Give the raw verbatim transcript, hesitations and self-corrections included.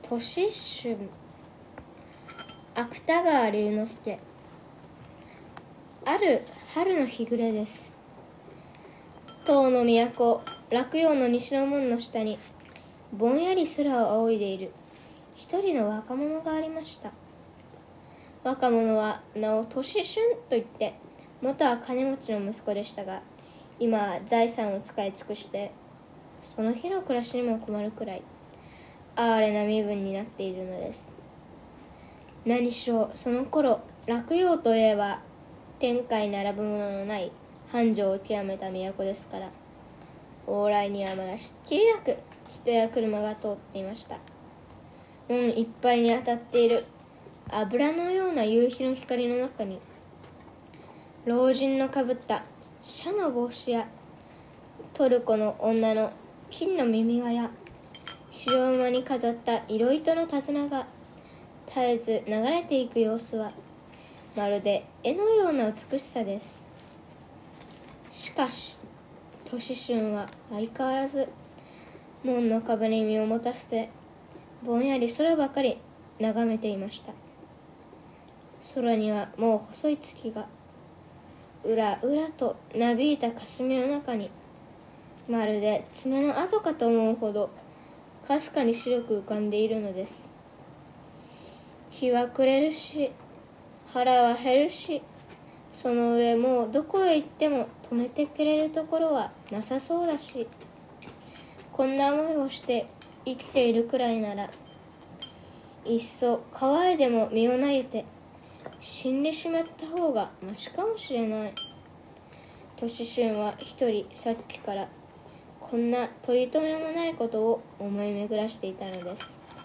年春。芥川龍之介。ある春の日暮れです。唐の都洛陽の西の門の下にぼんやり空を仰いでいる一人の若者がありました。若者は名を年春といって元は金持ちの息子でしたが、今は財産を使い尽くしてその日の暮らしにも困るくらい哀れな身分になっているのです。何しろその頃洛陽といえば天下に並ぶもののない繁盛を極めた都ですから、往来にはまだしっきりなく人や車が通っていました。門いっぱいに当たっている油のような夕日の光の中に、老人のかぶった紗の帽子やトルコの女の金の耳輪や白馬に飾った色糸の手綱が絶えず流れていく様子はまるで絵のような美しさです。しかし年春は相変わらず門の壁に身をもたせてぼんやり空ばかり眺めていました。空にはもう細い月がうらうらとなびいた霞の中に、まるで爪の跡かと思うほどかすかに白く浮かんでいるのです。日は暮れるし腹は減るし、その上もうどこへ行っても止めてくれるところはなさそうだし、こんな思いをして生きているくらいならいっそ川へでも身を投げて死んでしまった方がましかもしれない。年春は一人さっきからこんな取り留めもないことを思い巡らしていたのです。